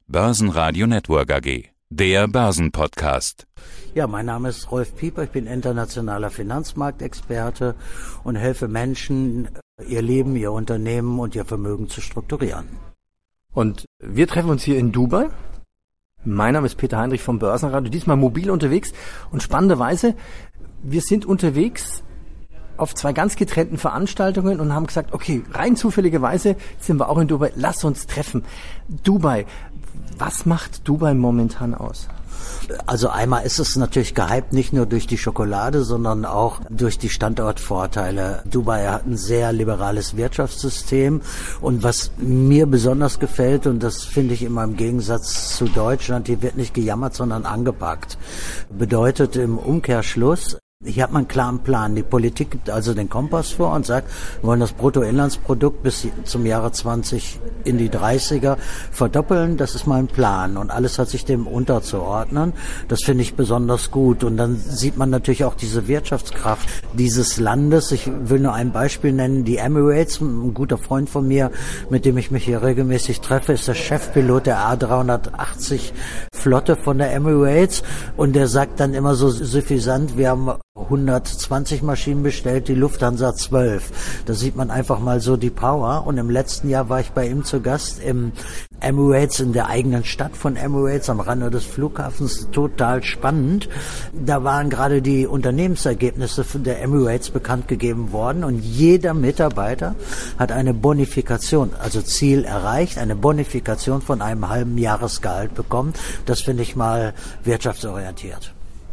Börsenradio Network AG, der Börsenpodcast. Ja, mein Name ist Rolf Pieper, ich bin internationaler Finanzmarktexperte und helfe Menschen, ihr Leben, ihr Unternehmen und ihr Vermögen zu strukturieren. Und wir treffen uns hier in Dubai. Mein Name ist Peter Heinrich vom Börsenradio, diesmal mobil unterwegs. Und spannenderweise, wir sind unterwegs auf zwei ganz getrennten Veranstaltungen und haben gesagt, okay, rein zufälligerweise sind wir auch in Dubai, lass uns treffen. Dubai, was macht Dubai momentan aus? Also einmal ist es natürlich gehypt, nicht nur durch die Schokolade, sondern auch durch die Standortvorteile. Dubai hat ein sehr liberales Wirtschaftssystem und was mir besonders gefällt, und das finde ich immer im Gegensatz zu Deutschland, hier wird nicht gejammert, sondern angepackt. Bedeutet im Umkehrschluss, hier hat man einen klaren Plan. Die Politik gibt also den Kompass vor und sagt, wir wollen das Bruttoinlandsprodukt bis zum Jahre 20 in die 30er verdoppeln. Das ist mal ein Plan und alles hat sich dem unterzuordnen. Das finde ich besonders gut. Und dann sieht man natürlich auch diese Wirtschaftskraft dieses Landes. Ich will nur ein Beispiel nennen. Die Emirates, ein guter Freund von mir, mit dem ich mich hier regelmäßig treffe, ist der Chefpilot der A380 Flotte von der Emirates. Und der sagt dann immer so suffisant, wir haben 120 Maschinen bestellt, die Lufthansa 12. Da sieht man einfach mal so die Power. Und im letzten Jahr war ich bei ihm zu Gast im Emirates, in der eigenen Stadt von Emirates, am Rande des Flughafens, total spannend. Da waren gerade die Unternehmensergebnisse von der Emirates bekannt gegeben worden und jeder Mitarbeiter hat eine Bonifikation, also Ziel erreicht, eine Bonifikation von einem halben Jahresgehalt bekommen. Das finde ich mal wirtschaftsorientiert.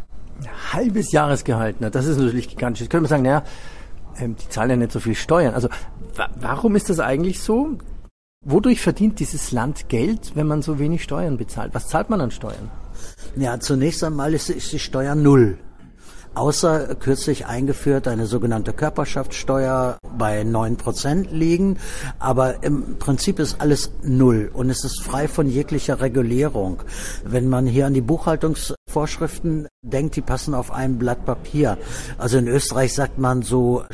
Halbes Jahresgehalt, das ist natürlich gigantisch. Jetzt könnte man sagen, die zahlen ja nicht so viel Steuern. Also warum ist das eigentlich so? Wodurch verdient dieses Land Geld, wenn man so wenig Steuern bezahlt? Was zahlt man an Steuern? Ja, zunächst einmal ist die Steuer null. Außer kürzlich eingeführt eine sogenannte Körperschaftssteuer bei 9% liegen. Aber im Prinzip ist alles null und es ist frei von jeglicher Regulierung. Wenn man hier an die Buchhaltungsvorschriften denkt, die passen auf ein Blatt Papier. Also in Österreich sagt man so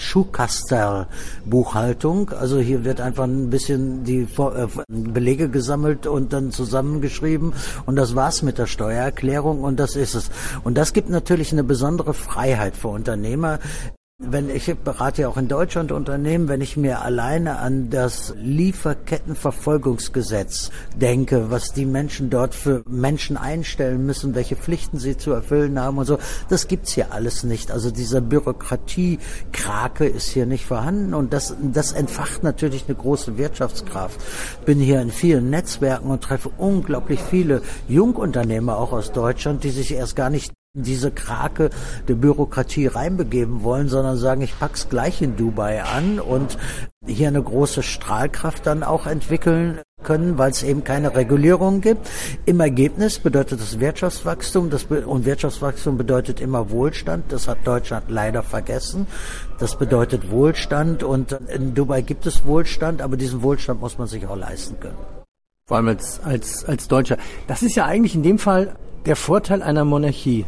Schuhkasterl-Buchhaltung. Also hier wird einfach ein bisschen die Belege gesammelt und dann zusammengeschrieben und das war's mit der Steuererklärung und das ist es. Und das gibt natürlich eine besondere Freiheit für Unternehmer. Ich berate ja auch in Deutschland Unternehmen, wenn ich mir alleine an das Lieferkettenverfolgungsgesetz denke, was die Menschen dort für Menschen einstellen müssen, welche Pflichten sie zu erfüllen haben und so, das gibt's hier alles nicht. Also dieser Bürokratiekrake ist hier nicht vorhanden und das entfacht natürlich eine große Wirtschaftskraft. Bin hier in vielen Netzwerken und treffe unglaublich viele Jungunternehmer auch aus Deutschland, die sich erst gar nicht diese Krake der Bürokratie reinbegeben wollen, sondern sagen, ich pack's gleich in Dubai an und hier eine große Strahlkraft dann auch entwickeln können, weil es eben keine Regulierung gibt. Im Ergebnis bedeutet das Wirtschaftswachstum und Wirtschaftswachstum bedeutet immer Wohlstand. Das hat Deutschland leider vergessen. Das bedeutet Wohlstand und in Dubai gibt es Wohlstand, aber diesen Wohlstand muss man sich auch leisten können. Vor allem als Deutscher. Das ist ja eigentlich in dem Fall der Vorteil einer Monarchie.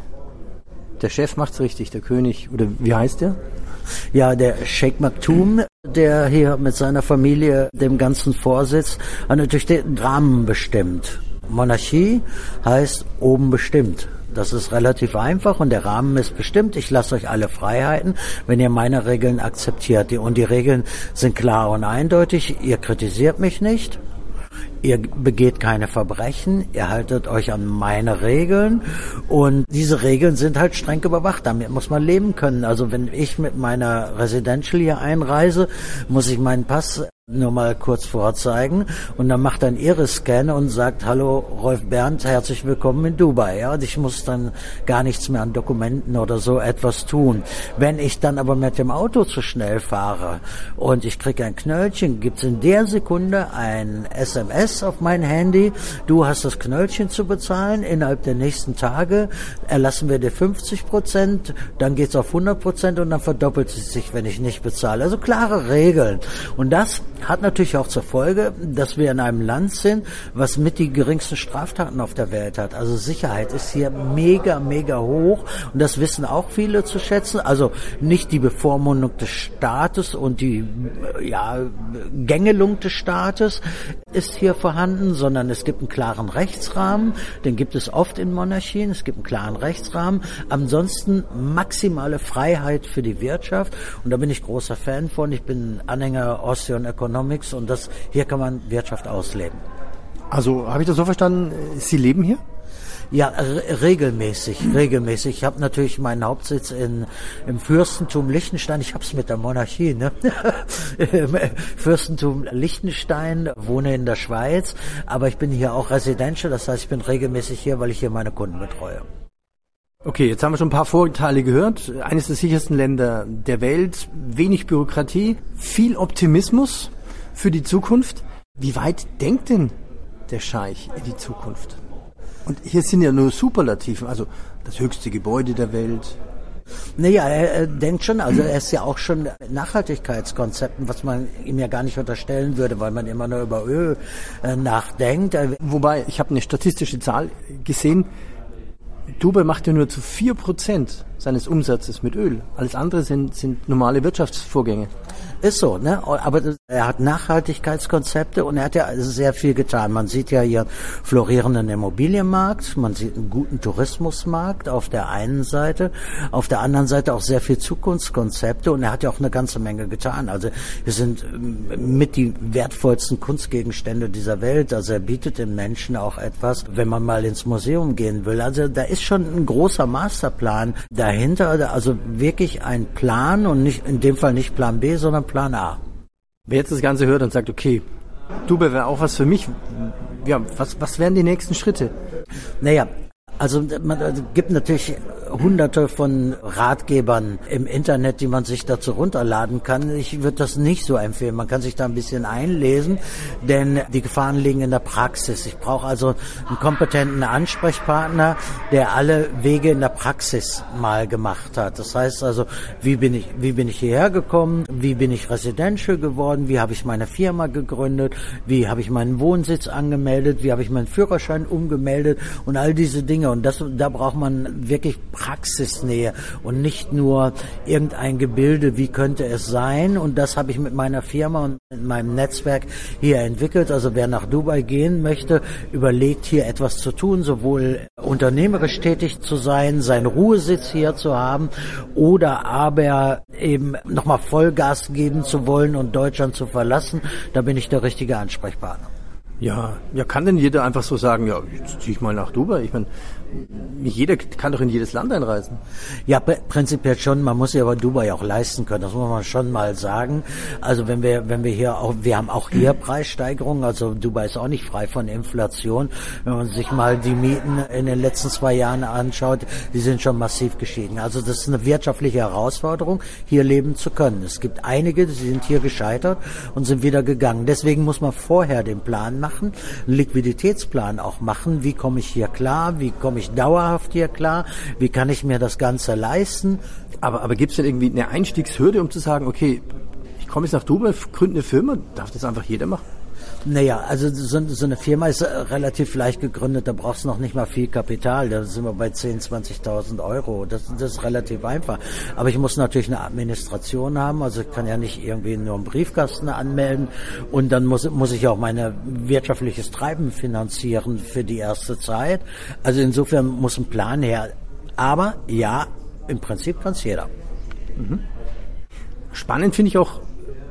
Der Chef macht's richtig, der König, oder wie heißt der? Ja, der Sheikh Maktoum, der hier mit seiner Familie dem Ganzen vorsitzt, hat natürlich den Rahmen bestimmt. Monarchie heißt oben bestimmt. Das ist relativ einfach und der Rahmen ist bestimmt. Ich lasse euch alle Freiheiten, wenn ihr meine Regeln akzeptiert. Und die Regeln sind klar und eindeutig. Ihr kritisiert mich nicht. Ihr begeht keine Verbrechen, ihr haltet euch an meine Regeln und diese Regeln sind halt streng überwacht, damit muss man leben können. Also wenn ich mit meiner Residential hier einreise, muss ich meinen Pass nur mal kurz vorzeigen und dann macht ein Iris-Scan und sagt, hallo Rolf Berndt, herzlich willkommen in Dubai. Ja, und ich muss dann gar nichts mehr an Dokumenten oder so etwas tun. Wenn ich dann aber mit dem Auto zu schnell fahre und ich kriege ein Knöllchen, gibt's in der Sekunde ein SMS auf mein Handy, du hast das Knöllchen zu bezahlen, innerhalb der nächsten Tage erlassen wir dir 50%, dann geht's auf 100% und dann verdoppelt es sich, wenn ich nicht bezahle. Also klare Regeln. Und das hat natürlich auch zur Folge, dass wir in einem Land sind, was mit die geringsten Straftaten auf der Welt hat. Also Sicherheit ist hier mega, mega hoch und das wissen auch viele zu schätzen. Also nicht die Bevormundung des Staates und die Gängelung des Staates ist hier vorhanden, sondern es gibt einen klaren Rechtsrahmen. Den gibt es oft in Monarchien. Es gibt einen klaren Rechtsrahmen. Ansonsten maximale Freiheit für die Wirtschaft. Und da bin ich großer Fan von. Ich bin Anhänger Austrian Economics und hier kann man Wirtschaft ausleben. Also habe ich das so verstanden, Sie leben hier? Ja, regelmäßig. Ich habe natürlich meinen Hauptsitz im Fürstentum Liechtenstein. Ich hab's mit der Monarchie, ne? Fürstentum Liechtenstein, wohne in der Schweiz, aber ich bin hier auch Residential, das heißt, ich bin regelmäßig hier, weil ich hier meine Kunden betreue. Okay, jetzt haben wir schon ein paar Vorteile gehört. Eines der sichersten Länder der Welt, wenig Bürokratie, viel Optimismus für die Zukunft. Wie weit denkt denn der Scheich in die Zukunft? Und hier sind ja nur Superlativen, also das höchste Gebäude der Welt. Naja, er denkt schon, also er ist ja auch schon Nachhaltigkeitskonzepten, was man ihm ja gar nicht unterstellen würde, weil man immer nur über Öl nachdenkt. Wobei, ich habe eine statistische Zahl gesehen, Dubai macht ja nur zu 4% seines Umsatzes mit Öl. Alles andere sind normale Wirtschaftsvorgänge. Ist so, ne? Aber er hat Nachhaltigkeitskonzepte und er hat ja sehr viel getan. Man sieht ja hier florierenden Immobilienmarkt, man sieht einen guten Tourismusmarkt auf der einen Seite, auf der anderen Seite auch sehr viel Zukunftskonzepte und er hat ja auch eine ganze Menge getan. Also wir sind mit die wertvollsten Kunstgegenstände dieser Welt. Also er bietet den Menschen auch etwas, wenn man mal ins Museum gehen will. Also da ist schon ein großer Masterplan dahinter, also wirklich ein Plan und nicht in dem Fall nicht Plan B, sondern Plan A. Wer jetzt das Ganze hört und sagt, okay, Dubai wäre auch was für mich, ja, was wären die nächsten Schritte? Naja, also man gibt natürlich hunderte von Ratgebern im Internet, die man sich dazu runterladen kann. Ich würde das nicht so empfehlen. Man kann sich da ein bisschen einlesen, denn die Gefahren liegen in der Praxis. Ich brauche also einen kompetenten Ansprechpartner, der alle Wege in der Praxis mal gemacht hat. Das heißt also, wie bin ich hierher gekommen? Wie bin ich Residential geworden? Wie habe ich meine Firma gegründet? Wie habe ich meinen Wohnsitz angemeldet? Wie habe ich meinen Führerschein umgemeldet? Und all diese Dinge. Und da braucht man wirklich Praxisnähe und nicht nur irgendein Gebilde, wie könnte es sein. Und das habe ich mit meiner Firma und mit meinem Netzwerk hier entwickelt. Also wer nach Dubai gehen möchte, überlegt hier etwas zu tun, sowohl unternehmerisch tätig zu sein, seinen Ruhesitz hier zu haben oder aber eben nochmal Vollgas geben zu wollen und Deutschland zu verlassen. Da bin ich der richtige Ansprechpartner. Ja, kann denn jeder einfach so sagen, ja, jetzt ziehe ich mal nach Dubai? Ich meine, nicht jeder kann doch in jedes Land einreisen. Ja, prinzipiell schon. Man muss sich aber Dubai auch leisten können. Das muss man schon mal sagen. Also wenn wir hier auch, wir haben auch hier Preissteigerungen. Also Dubai ist auch nicht frei von Inflation. Wenn man sich mal die Mieten in den letzten 2 Jahren anschaut, die sind schon massiv gestiegen. Also das ist eine wirtschaftliche Herausforderung, hier leben zu können. Es gibt einige, die sind hier gescheitert und sind wieder gegangen. Deswegen muss man vorher den Plan machen, einen Liquiditätsplan auch machen. Wie komme ich hier klar? Wie komme ich dauerhaft hier klar? Wie kann ich mir das Ganze leisten? Aber gibt es denn irgendwie eine Einstiegshürde, um zu sagen, okay, ich komme jetzt nach Dubai, gründe eine Firma, darf das einfach jeder machen? Naja, also so eine Firma ist relativ leicht gegründet, da brauchst du noch nicht mal viel Kapital, da sind wir bei 10.000, 20.000 Euro, das ist relativ einfach. Aber ich muss natürlich eine Administration haben, also ich kann ja nicht irgendwie nur einen Briefkasten anmelden und dann muss ich auch meine wirtschaftliches Treiben finanzieren für die erste Zeit. Also insofern muss ein Plan her. Aber ja, im Prinzip kann es jeder. Mhm. Spannend finde ich auch,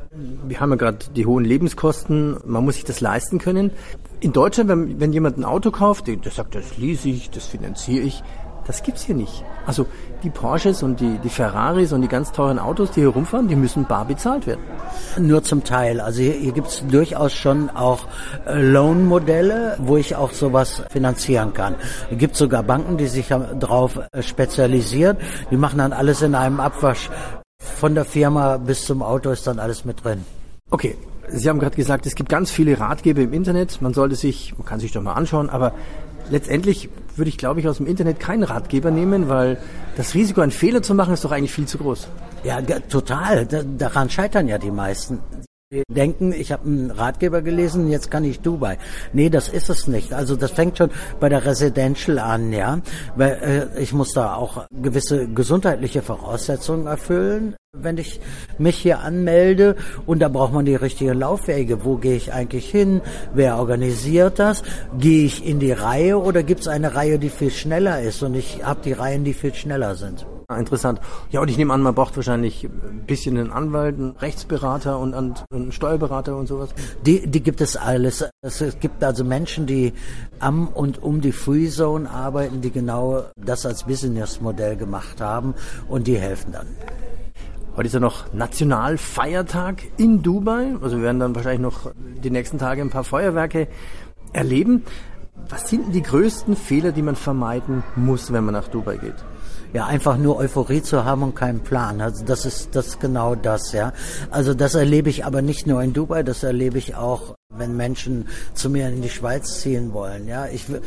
wir haben ja gerade die hohen Lebenskosten, man muss sich das leisten können. In Deutschland, wenn jemand ein Auto kauft, der sagt, das lease ich, das finanziere ich, das gibt's hier nicht. Also die Porsches und die Ferraris und die ganz teuren Autos, die hier rumfahren, die müssen bar bezahlt werden. Nur zum Teil. Also hier gibt's durchaus schon auch Loan-Modelle, wo ich auch sowas finanzieren kann. Es gibt sogar Banken, die sich darauf spezialisieren. Die machen dann alles in einem Abwasch. Von der Firma bis zum Auto ist dann alles mit drin. Okay, Sie haben gerade gesagt, es gibt ganz viele Ratgeber im Internet. Man kann sich doch mal anschauen, aber letztendlich würde ich, glaube ich, aus dem Internet keinen Ratgeber nehmen, weil das Risiko, einen Fehler zu machen, ist doch eigentlich viel zu groß. Ja, total. Daran scheitern ja die meisten. Die denken, ich habe einen Ratgeber gelesen, jetzt kann ich Dubai. Nee, das ist es nicht. Also das fängt schon bei der Residential an, ja. Weil ich muss da auch gewisse gesundheitliche Voraussetzungen erfüllen, wenn ich mich hier anmelde. Und da braucht man die richtigen Laufwege. Wo gehe ich eigentlich hin? Wer organisiert das? Gehe ich in die Reihe oder gibt es eine Reihe, die viel schneller ist? Und ich habe die Reihen, die viel schneller sind. Interessant. Ja, und ich nehme an, man braucht wahrscheinlich ein bisschen einen Anwalt, einen Rechtsberater und einen Steuerberater und sowas. Die gibt es alles. Es gibt also Menschen, die am und um die Free Zone arbeiten, die genau das als Businessmodell gemacht haben und die helfen dann. Heute ist ja noch Nationalfeiertag in Dubai. Also wir werden dann wahrscheinlich noch die nächsten Tage ein paar Feuerwerke erleben. Was sind denn die größten Fehler, die man vermeiden muss, wenn man nach Dubai geht? Ja, einfach nur Euphorie zu haben und keinen Plan. Also das ist genau das, ja. Also das erlebe ich aber nicht nur in Dubai, das erlebe ich auch, wenn Menschen zu mir in die Schweiz ziehen wollen, ja.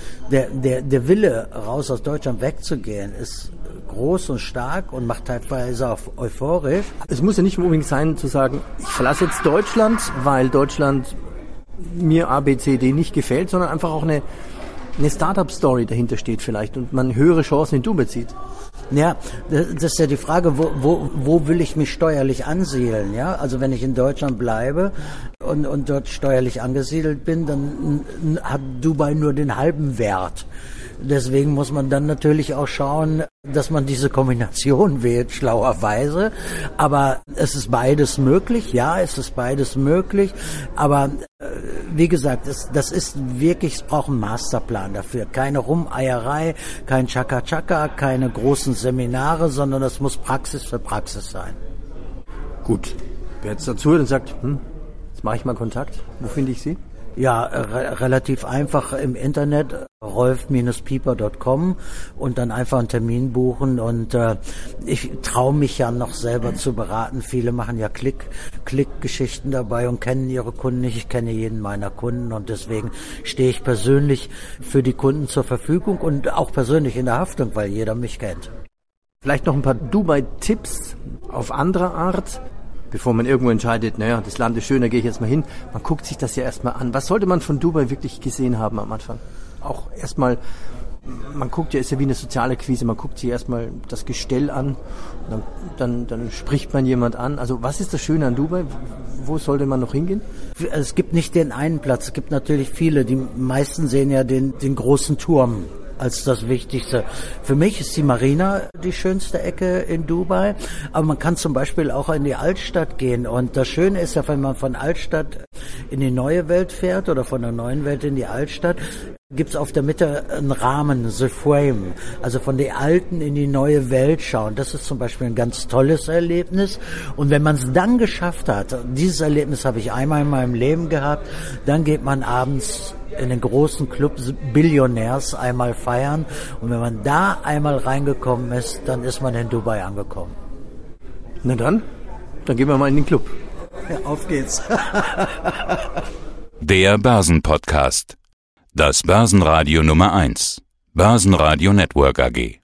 Der Wille, raus aus Deutschland wegzugehen, ist groß und stark und macht teilweise auch euphorisch. Es muss ja nicht unbedingt sein, zu sagen, ich verlasse jetzt Deutschland, weil Deutschland mir A, B, C, D nicht gefällt, sondern einfach auch eine Startup-Story dahinter steht vielleicht und man höhere Chancen in Dubai sieht. Ja, das ist ja die Frage, wo will ich mich steuerlich ansiedeln, ja? Also wenn ich in Deutschland bleibe und dort steuerlich angesiedelt bin, dann hat Dubai nur den halben Wert. Deswegen muss man dann natürlich auch schauen, dass man diese Kombination wählt, schlauerweise. Aber es ist beides möglich. Ja, es ist beides möglich. Aber wie gesagt, das ist wirklich, es braucht einen Masterplan dafür. Keine Rumeierei, kein Chaka-Chaka, keine großen Seminare, sondern das muss Praxis für Praxis sein. Gut. Wer jetzt dazu hört und sagt, jetzt mache ich mal Kontakt, wo finde ich Sie? Ja, relativ einfach im Internet, rolf-pieper.com und dann einfach einen Termin buchen und ich traue mich ja noch selber zu beraten. Viele machen ja Klickgeschichten dabei und kennen ihre Kunden nicht. Ich kenne jeden meiner Kunden und deswegen stehe ich persönlich für die Kunden zur Verfügung und auch persönlich in der Haftung, weil jeder mich kennt. Vielleicht noch ein paar Dubai-Tipps auf andere Art. Bevor man irgendwo entscheidet, naja, das Land ist schön, da gehe ich jetzt mal hin. Man guckt sich das ja erstmal an. Was sollte man von Dubai wirklich gesehen haben am Anfang? Auch erstmal, man guckt ja, ist ja wie eine soziale Quise, man guckt sich erstmal das Gestell an, dann spricht man jemand an. Also was ist das Schöne an Dubai? Wo sollte man noch hingehen? Es gibt nicht den einen Platz, es gibt natürlich viele. Die meisten sehen ja den großen Turm als das Wichtigste. Für mich ist die Marina die schönste Ecke in Dubai, aber man kann zum Beispiel auch in die Altstadt gehen und das Schöne ist ja, wenn man von Altstadt in die neue Welt fährt oder von der neuen Welt in die Altstadt, gibt's auf der Mitte einen Rahmen, the frame, also von der alten in die neue Welt schauen. Das ist zum Beispiel ein ganz tolles Erlebnis und wenn man es dann geschafft hat, dieses Erlebnis habe ich einmal in meinem Leben gehabt, dann geht man abends in den großen Club Billionärs einmal feiern und wenn man da einmal reingekommen ist, dann ist man in Dubai angekommen. Na dann gehen wir mal in den Club. Ja, auf geht's. Der Börsenpodcast. Das Börsenradio Nummer 1. Börsenradio Network AG.